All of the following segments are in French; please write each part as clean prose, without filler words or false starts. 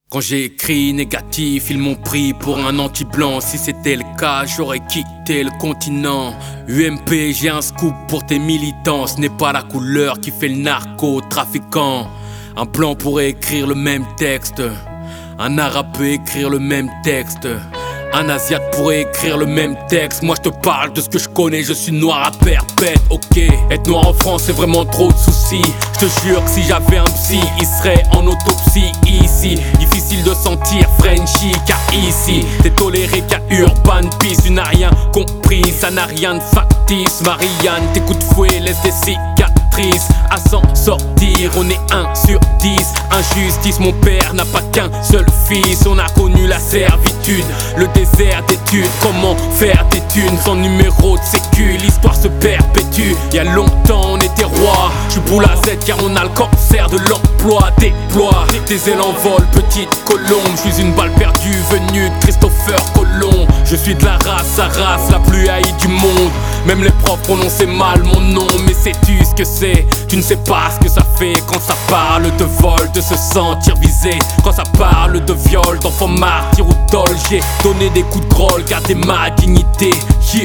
Quand j'ai écrit négatif, ils m'ont pris pour un anti-blanc. Si c'était le cas, j'aurais quitté le continent. UMP, j'ai un scoop pour tes militants. Ce n'est pas la couleur qui fait le narcotrafiquant. Un blanc pourrait écrire le même texte. Un arabe peut écrire le même texte. Un asiate pourrait écrire le même texte. Moi je te parle de ce que je connais, je suis noir à perpète, ok. Être noir en France c'est vraiment trop de soucis. Je te jure que si j'avais un psy, il serait en autopsie ici. Difficile de sentir Frenchy, car ici t'es toléré qu'à Urban Peace. Tu n'as rien compris, ça n'a rien de factice. Marianne, tes coups de fouet laissent des cicatrices. À s'en sortir, on est 1 sur 10. Injustice, mon père n'a pas qu'un seul fils. On a connu la servitude, le désert d'études. Comment faire des thunes sans numéro de sécu? L'histoire se perpétue. Y'a longtemps on était roi. Je boule à Z car on a le cancer de l'emploi. Déploie tes ailes en vol, petite colombe. Je suis une balle perdue venue de Christopher Colomb. Je suis de la race la plus haïe du monde. Même les profs prononçaient mal mon nom. Mais sais-tu ce que c'est? Tu ne sais pas ce que ça fait quand ça parle de vol, de se sentir visé. Quand ça parle de viol, d'enfants martyrs ou dol. J'ai donné des coups de grolle, gardé ma dignité. Yeah.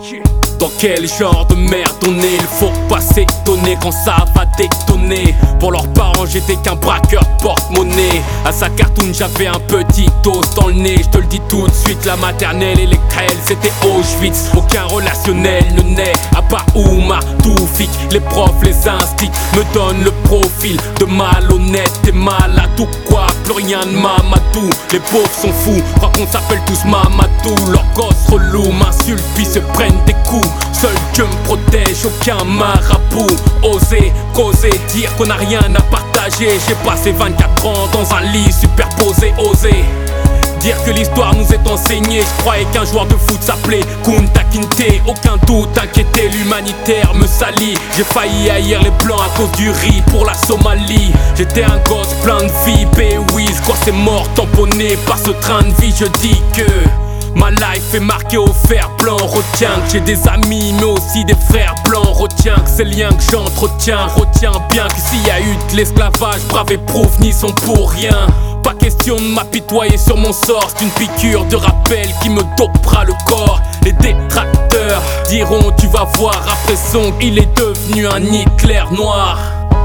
Dans quel genre de merde on est? Il faut pas s'étonner quand ça va détonner. Pour leurs parents j'étais qu'un braqueur porte-monnaie. À sa cartoon j'avais un petit os dans le nez. Je te le dis tout de suite, la maternelle et les crêles c'était Auschwitz. Aucun relationnel ne naît à part Oumar Toufik. Les profs, les instits me donnent le profil de malhonnête et malade ou quoi? Plus rien de Mamadou. Les pauvres sont fous, croient qu'on s'appelle tous Mamadou. Leurs gosses relous m'insultent puis se prennent des coups. Seul Dieu me protège, aucun marabout. Oser, causer, dire qu'on n'a rien à partager. J'ai passé 24 ans dans un lit superposé. Oser dire que l'histoire nous est enseignée. Je croyais qu'un joueur de foot s'appelait Kunta Kinte. Aucun doute, inquiété, l'humanitaire me salit. J'ai failli haïr les blancs à cause du riz pour la Somalie. J'étais un gosse plein de vie, Béwiz. Quoi c'est mort, tamponné par ce train de vie. Je dis que ma life est marquée au fer blanc. Retiens que j'ai des amis mais aussi des frères blancs. Retiens que ces liens que j'entretiens. Retiens bien que s'il y a eu de l'esclavage, brave éprouve n'y sont pour rien. Pas question de m'apitoyer sur mon sort. C'est une piqûre de rappel qui me dopera le corps. Les détracteurs diront tu vas voir après son. Il est devenu un Hitler noir.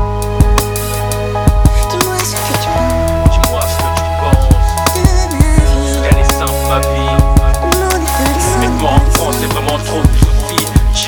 Dis-moi ce que tu penses de ma vie. Elle est simple ma vie. Mais moi en France c'est vraiment trop de soucis.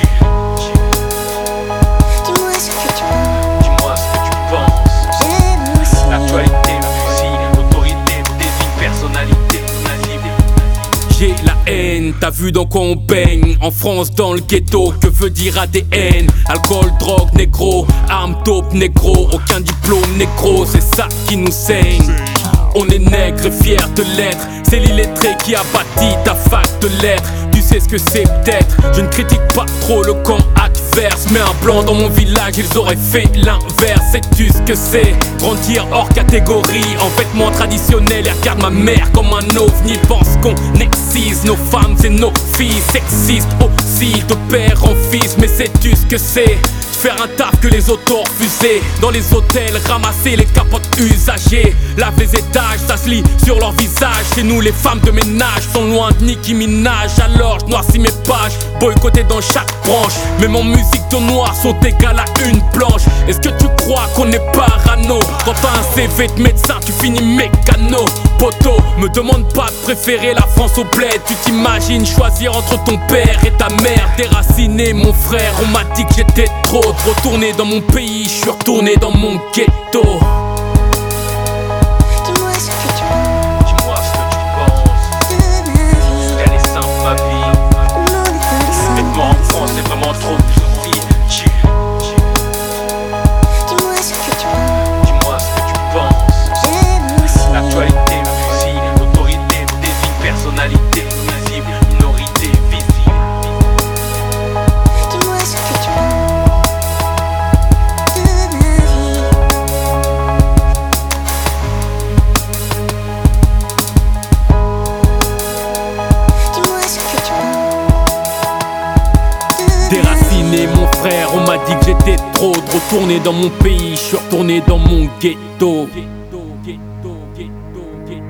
Dis-moi ce que tu penses. Dis-moi ce que tu penses. J'aime aussi. L'actualité me fusille, l'autorité me défie, personnalité nazive. J'ai la haine, t'as vu dans quoi on baigne? En France dans le ghetto, que veut dire ADN? Alcool, drogue, négro, armes, taupe, négro. Aucun diplôme, négro, c'est ça qui nous saigne. On est nègre et fiers de l'être. C'est l'illettré qui a bâti ta fac de lettres. Tu sais ce que c'est peut-être. Je ne critique pas trop le camp adverse. Mais un blanc dans mon village, ils auraient fait l'inverse. Sais-tu ce que c'est? Grandir hors catégorie, en vêtements traditionnels. Et regarde ma mère comme un ovni. Pense qu'on excise nos femmes et nos filles. Sexistes aussi, de père en fils. Mais sais-tu ce que c'est? Faire un taf que les autos refusaient. Dans les hôtels, ramasser les capotes usagées. Lave les étages, ça se lit sur leur visage. Chez nous les femmes de ménage sont loin de Nicki Minaj. Alors je noircis mes pages, boycotté dans chaque branche. Même en musique de noir sont égales à une planche. Est-ce que tu crois qu'on est parano? Quand t'as un CV de médecin tu finis mécano. Poto, me demande pas de préférer la France au bled. Tu t'imagines choisir entre ton père et ta mère? Déraciné mon frère, on m'a dit que j'étais trop. Retourné dans mon pays, je suis retourné dans mon ghetto. Dis-moi ce que tu penses. Dis-moi ce que tu penses de ma vie. Elle est simple ma vie. Mon Mais moi en France c'est vraiment trop de soucis. Dis-moi ce que tu penses. Dis-moi ce que tu penses. J'aime aussi. L'actualité me fusille, l'autorité me défie, personnalité nuisible, minorité visible. Dis-moi ce que tu penses de ma vie. Dis-moi ce que tu penses de Déraciné mon frère, on m'a dit que j'étais trop. De retourner dans mon pays, je suis retourné dans mon ghetto.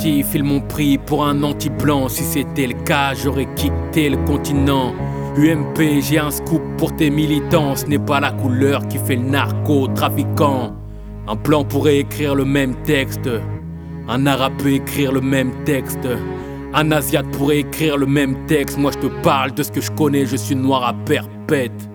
captifs, ils m'ont pris pour un anti-blanc. Si c'était le cas, j'aurais quitté le continent. UMP, j'ai un scoop pour tes militants. Ce n'est pas la couleur qui fait le narcotrafiquant. Un blanc pourrait écrire le même texte. Un arabe peut écrire le même texte. Un asiate pourrait écrire le même texte. Moi je te parle de ce que je connais, je suis noir à perpète.